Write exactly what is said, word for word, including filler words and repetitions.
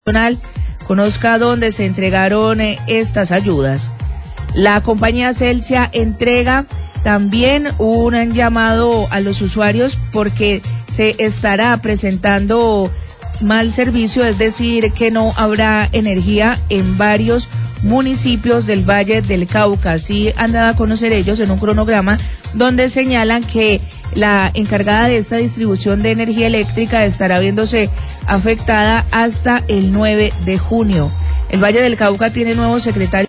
Nacional conozca dónde se entregaron eh, estas ayudas. La compañía Celsia entrega también un llamado a los usuarios porque se estará presentando mal servicio, es decir, que no habrá energía en varios municipios del Valle del Cauca. Así han dado a conocer ellos en un cronograma donde señalan que la encargada de esta distribución de energía eléctrica estará viéndose afectada hasta el nueve de junio. El Valle del Cauca tiene nuevo secretario